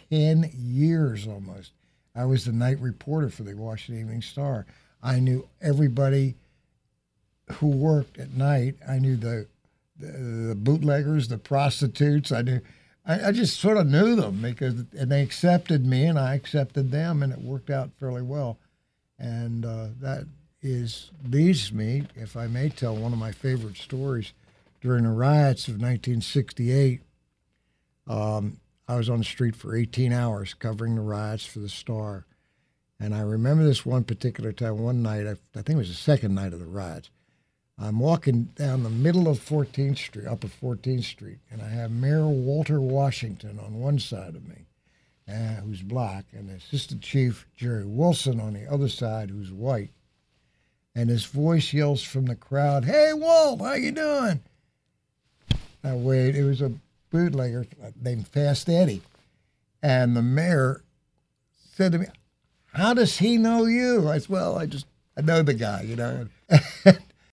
10 years almost. I was the night reporter for the Washington Evening Star. I knew everybody who worked at night. I knew the bootleggers, the prostitutes. I just sort of knew them and they accepted me and I accepted them, and it worked out fairly well. And that leads me, if I may tell, one of my favorite stories. During the riots of 1968, I was on the street for 18 hours covering the riots for the Star. And I remember this one particular time, one night, I think it was the second night of the riots. I'm walking down the middle of 14th Street, upper 14th Street, and I have Mayor Walter Washington on one side of me, who's black, and Assistant Chief Jerry Wilson on the other side, who's white. And his voice yells from the crowd, "Hey, Walt, how you doing?" I wait. It was a bootlegger named Fast Eddie. And the mayor said to me, "How does he know you?" I said, "Well, I know the guy, you know."